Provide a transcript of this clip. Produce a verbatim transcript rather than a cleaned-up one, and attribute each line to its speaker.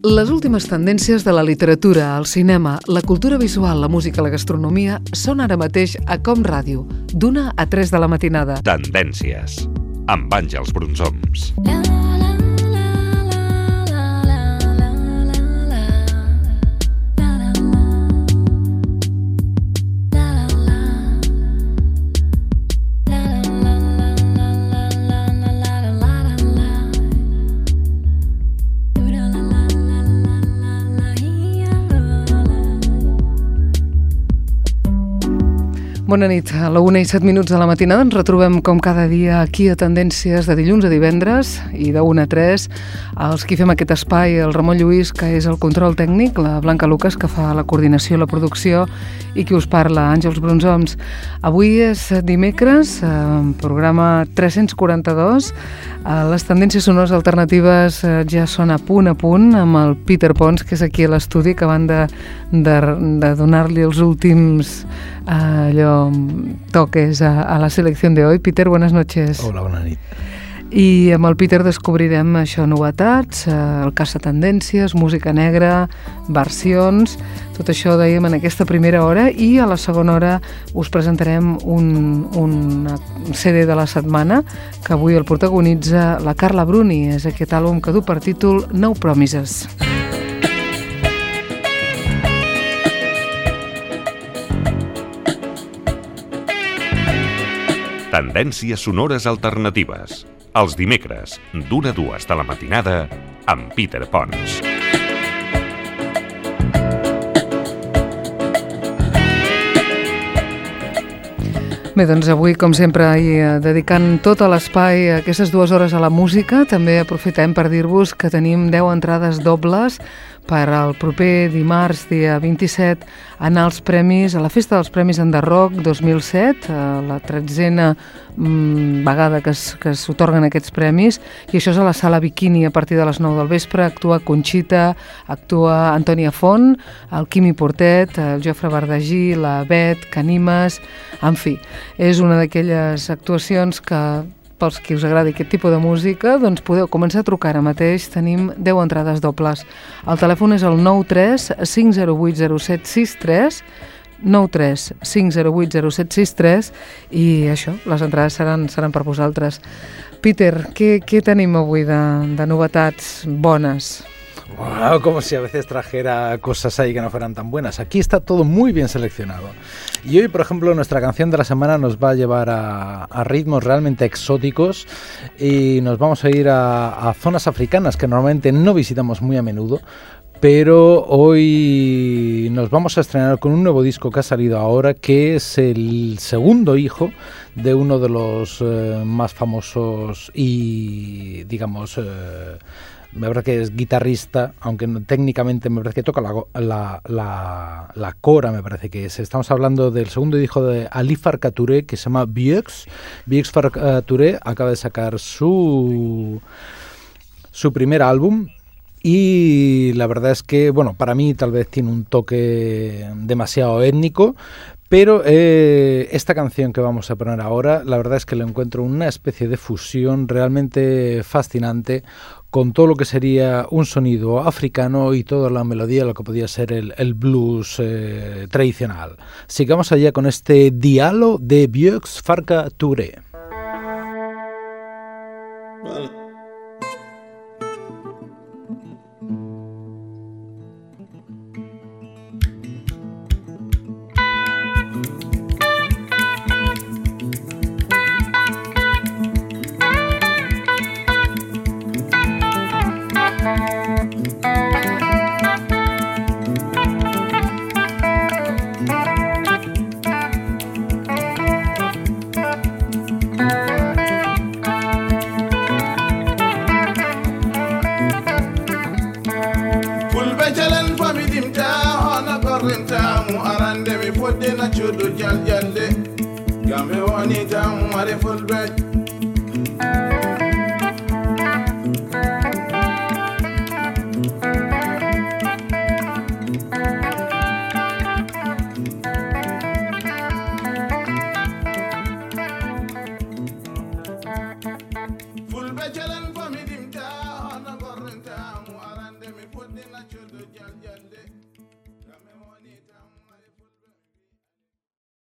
Speaker 1: Les últimes tendències de la literatura, el cinema, la cultura visual, la música i la gastronomia són ara mateix a Com Ràdio, d'una a tres de la matinada.
Speaker 2: Tendències, amb Àngels Brunsoms.
Speaker 1: Bona nit. A la una i set minuts de la matinada ens retrobem com cada dia aquí a Tendències de dilluns a divendres i de una a tres. Els qui fem aquest espai, el Ramon Lluís, que és el control tècnic, la Blanca Lucas, que fa la coordinació i la producció, i qui us parla, Àngels Brunsoms. Avui és dimecres, programa tres-cents quaranta-dos. Les tendències sonores alternatives ja són a punt a punt amb el Peter Pons, que és aquí a l'estudi, que van de, de, de donar-li els últims allò, toques a, a la selecció de hoy. Peter, buenas noches.
Speaker 3: Hola, bona nit.
Speaker 1: I amb el Peter descobrirem això, novetats, el Caça Tendències, música negra, versions, tot això dèiem en aquesta primera hora, i a la segona hora us presentarem un, un C D de la setmana que avui el protagonitza la Carla Bruni. És aquest àlbum que du per títol No Promises.
Speaker 2: Tendències sonores alternatives. Els dimecres, d'una a dues de la matinada, amb Peter Pons.
Speaker 1: Bé, doncs avui, com sempre, dedicant tot l'espai a aquestes dues hores a la música, també aprofitem per dir-vos que tenim deu entrades dobles per al proper dimarts, dia vint-i-set, anar als premis, a la Festa dels Premis Enderroc dos mil set, la tretzena mm, vegada que es, que s'otorguen aquests premis, i això és a la Sala Bikini a partir de les nou del vespre. Actua Conxita, actua Antònia Font, el Quimi Portet, el Jofre Bardagí, la Bet, Canimes, en fi, és una d'aquelles actuacions que pels qui us agradi aquest tipus de música, doncs podeu començar a trucar ara mateix. Tenim deu entrades dobles. El telèfon és el nou tres cinc zero vuit zero set sis tres, nou tres cinc zero vuit zero set sis tres, i això, les entrades seran, seran per vosaltres. Peter, què, què tenim avui de, de novetats bones?
Speaker 3: Wow, como si a veces trajera cosas ahí que no fueran tan buenas. Aquí está todo muy bien seleccionado. Y hoy, por ejemplo, nuestra canción de la semana nos va a llevar a, a ritmos realmente exóticos y nos vamos a ir a, a zonas africanas que normalmente no visitamos muy a menudo. Pero hoy nos vamos a estrenar con un nuevo disco que ha salido ahora, que es el segundo hijo de uno de los eh, más famosos y, digamos, eh, me parece que es guitarrista, aunque no, técnicamente me parece que toca la, la, la, la cora, me parece que es. Estamos hablando del segundo hijo de Ali Farka Touré, que se llama Vieux. Vieux Farka Touré acaba de sacar su, su primer álbum. Y la verdad es que, bueno, para mí tal vez tiene un toque demasiado étnico, pero eh, esta canción que vamos a poner ahora, la verdad es que le encuentro una especie de fusión realmente fascinante con todo lo que sería un sonido africano y toda la melodía de lo que podía ser el, el blues eh, tradicional. Sigamos allá con este Diallo de Vieux Farka Touré. Vale.
Speaker 4: Chudu jal jande gambe woni tam mare fulbe